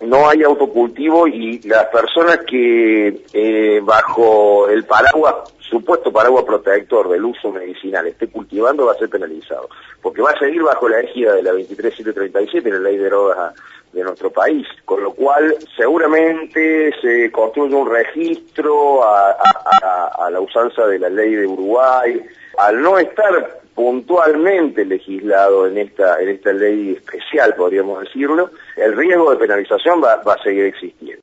no hay autocultivo y las personas que bajo el supuesto paraguas protector del uso medicinal esté cultivando va a ser penalizado, porque va a seguir bajo la égida de la 23737, la ley de drogas de nuestro país, con lo cual seguramente se construye un registro a la usanza de la ley de Uruguay, al no estar puntualmente legislado en esta ley especial, podríamos decirlo, el riesgo de penalización va a seguir existiendo.